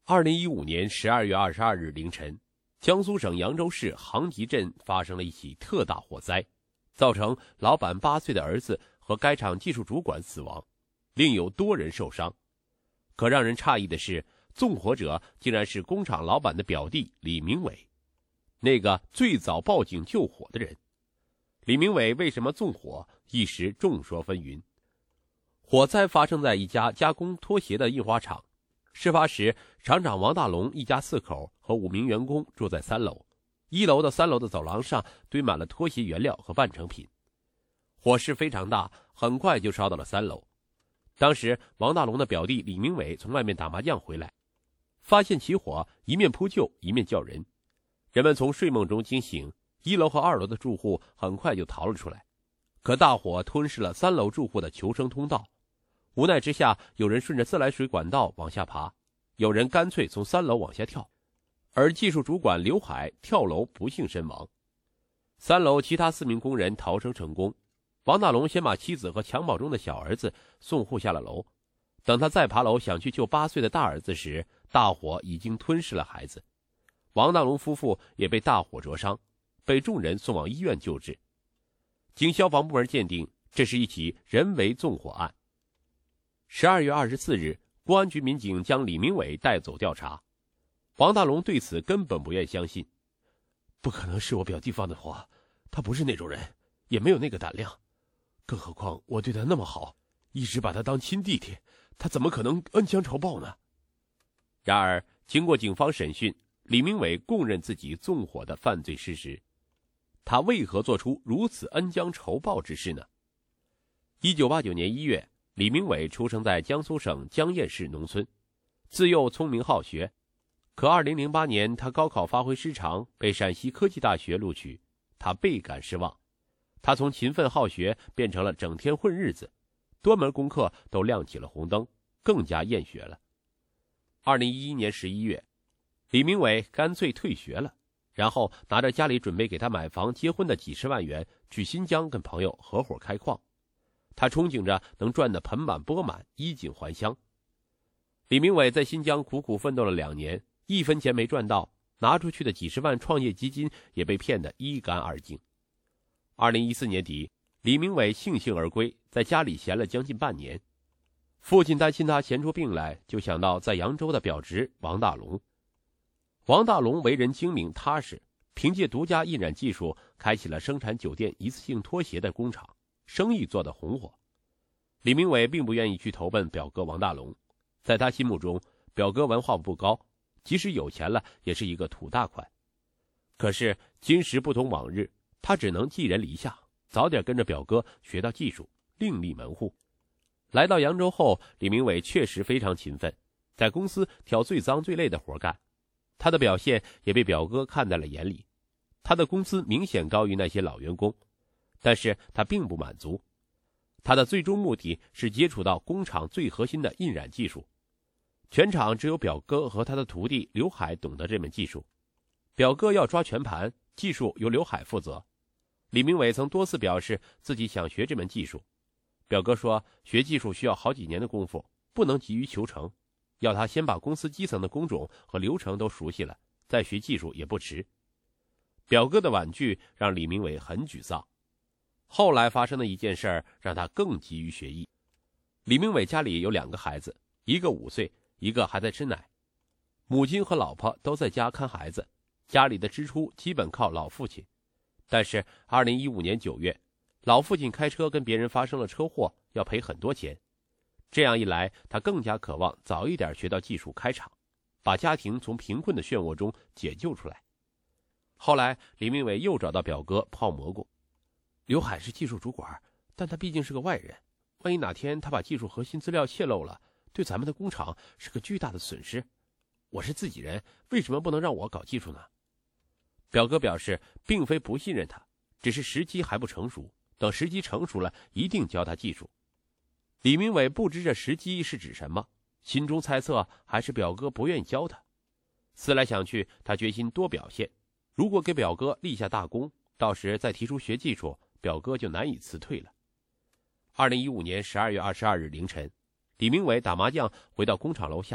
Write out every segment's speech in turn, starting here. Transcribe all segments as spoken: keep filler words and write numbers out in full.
二零一五年十二月二十二日凌晨，江苏省扬州市杭集镇发生了一起特大火灾，造成老板八岁的儿子和该厂技术主管死亡，另有多人受伤。可让人诧异的是，纵火者竟然是工厂老板的表弟李明伟，那个最早报警救火的人。李明伟为什么纵火，一时众说纷纭。火灾发生在一家加工拖鞋的印花厂，事发时，厂长王大龙一家四口和五名员工住在三楼，一楼到三楼的走廊上堆满了拖鞋原料和半成品。火势非常大，很快就烧到了三楼。当时王大龙的表弟李明伟从外面打麻将回来，发现起火，一面扑救一面叫人。人们从睡梦中惊醒，一楼和二楼的住户很快就逃了出来，可大火吞噬了三楼住户的求生通道。无奈之下，有人顺着自来水管道往下爬，有人干脆从三楼往下跳，而技术主管刘海跳楼不幸身亡。三楼其他四名工人逃生成功，王大龙先把妻子和襁褓中的小儿子送护下了楼，等他再爬楼想去救八岁的大儿子时，大火已经吞噬了孩子。王大龙夫妇也被大火灼伤，被众人送往医院救治。经消防部门鉴定，这是一起人为纵火案。十二月二十四日，公安局民警将李明伟带走调查。王大龙对此根本不愿相信， 不可能是我表弟放的火，他不是那种人，也没有那个胆量。更何况我对他那么好，一直把他当亲弟弟，他怎么可能恩将仇报呢？ 然而，经过警方审讯，李明伟供认自己纵火的犯罪事实。他为何做出如此恩将仇报之事呢？一九八九年一月，李明伟出生在江苏省江堰市农村，自幼聪明好学。可二零零八年，他高考发挥失常，被陕西科技大学录取，他倍感失望。他从勤奋好学变成了整天混日子，多门功课都亮起了红灯，更加厌学了。二零一一年十一月，李明伟干脆退学了，然后拿着家里准备给他买房结婚的几十万元，去新疆跟朋友合伙开矿。他憧憬着能赚得盆满钵满，衣锦还乡。李明伟在新疆苦苦奋斗了两年，一分钱没赚到，拿出去的几十万创业基金也被骗得一干二净。二零一四年底，李明伟悻悻而归，在家里闲了将近半年。父亲担心他闲出病来，就想到在扬州的表侄王大龙。王大龙为人精明踏实，凭借独家印染技术，开启了生产酒店一次性拖鞋的工厂，生意做得红火。李明伟并不愿意去投奔表哥王大龙，在他心目中，表哥文化不高，即使有钱了也是一个土大款。可是今时不同往日，他只能寄人篱下，早点跟着表哥学到技术，另立门户。来到扬州后，李明伟确实非常勤奋，在公司挑最脏最累的活干，他的表现也被表哥看在了眼里。他的工资明显高于那些老员工，但是他并不满足。他的最终目的是接触到工厂最核心的印染技术。全厂只有表哥和他的徒弟刘海懂得这门技术，表哥要抓全盘，技术由刘海负责。李明伟曾多次表示自己想学这门技术，表哥说学技术需要好几年的功夫，不能急于求成，要他先把公司基层的工种和流程都熟悉了，再学技术也不迟。表哥的婉拒让李明伟很沮丧。后来发生的一件事儿让他更急于学艺。李明伟家里有两个孩子，一个五岁，一个还在吃奶，母亲和老婆都在家看孩子，家里的支出基本靠老父亲。但是二零一五年九月，老父亲开车跟别人发生了车祸，要赔很多钱。这样一来，他更加渴望早一点学到技术开厂，把家庭从贫困的漩涡中解救出来。后来李明伟又找到表哥泡蘑菇。刘海是技术主管，但他毕竟是个外人，万一哪天他把技术核心资料泄露了，对咱们的工厂是个巨大的损失。我是自己人，为什么不能让我搞技术呢？表哥表示并非不信任他，只是时机还不成熟，等时机成熟了一定教他技术。李明伟不知这时机是指什么，心中猜测还是表哥不愿意教他。思来想去，他决心多表现，如果给表哥立下大功，到时再提出学技术，表哥就难以辞退了。二零一五年十二月二十二日凌晨，李明伟打麻将回到工厂楼下，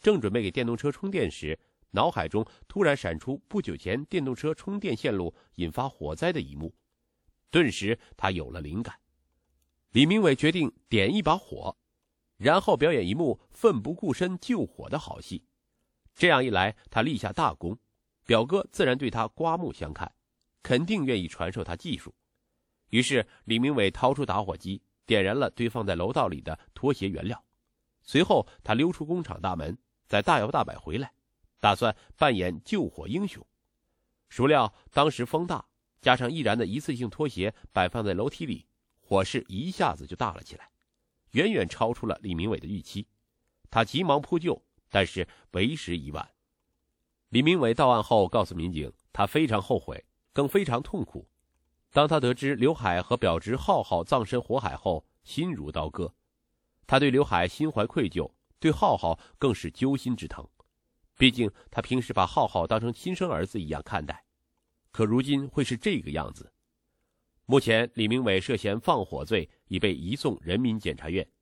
正准备给电动车充电时，脑海中突然闪出不久前电动车充电线路引发火灾的一幕，顿时他有了灵感。李明伟决定点一把火，然后表演一幕奋不顾身救火的好戏。这样一来，他立下大功，表哥自然对他刮目相看，肯定愿意传授他技术。于是李明伟掏出打火机，点燃了堆放在楼道里的拖鞋原料。随后他溜出工厂大门，再大摇大摆回来，打算扮演救火英雄。孰料当时风大，加上易燃的一次性拖鞋摆放在楼梯里，火势一下子就大了起来，远远超出了李明伟的预期。他急忙扑救，但是为时已晚。李明伟到案后告诉民警，他非常后悔，更非常痛苦。当他得知刘海和表侄浩浩葬身火海后，心如刀割。他对刘海心怀愧疚，对浩浩更是揪心之疼。毕竟他平时把浩浩当成亲生儿子一样看待，可如今会是这个样子。目前李明伟涉嫌放火罪已被移送人民检察院